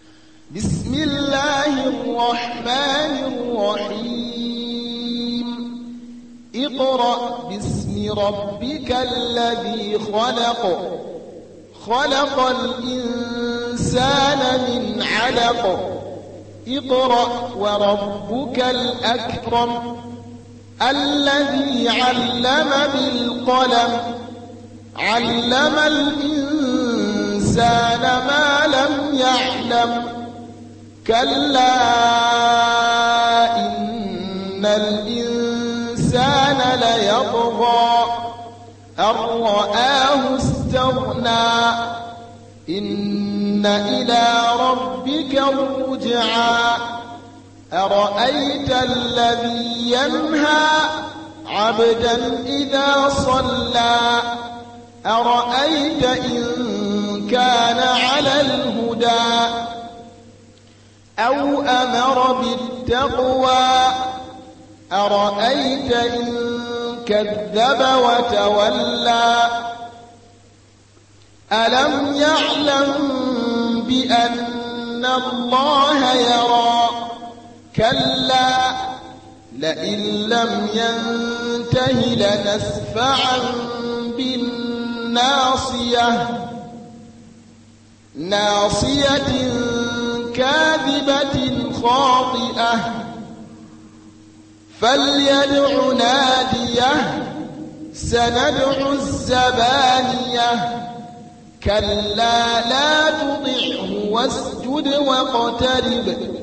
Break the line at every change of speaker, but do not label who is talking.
بسم الله الرحمن الرحيم اقرأ باسم ربك الذي خلق خلق الإنسان من علق اقرأ وربك الأكرم الذي علم بالقلم علم الإنسان ما لم يعلم كلا إن الإنسان ليطغى أن رآه استغنى إن إلى ربك الرجعى أرأيت الذي ينهى عبدا إذا صلى أرأيت إن كان على الهدى أو أمر بالتقوى أرأيت إن كذب وتولى ألم يعلم بأن الله يرى كلا لئن لم ينته لنسفعا بالناصية ناصية كاذبة خاطئة فليدع ناديه سندع الزبانية كلا لا تطعه واسجد واقترب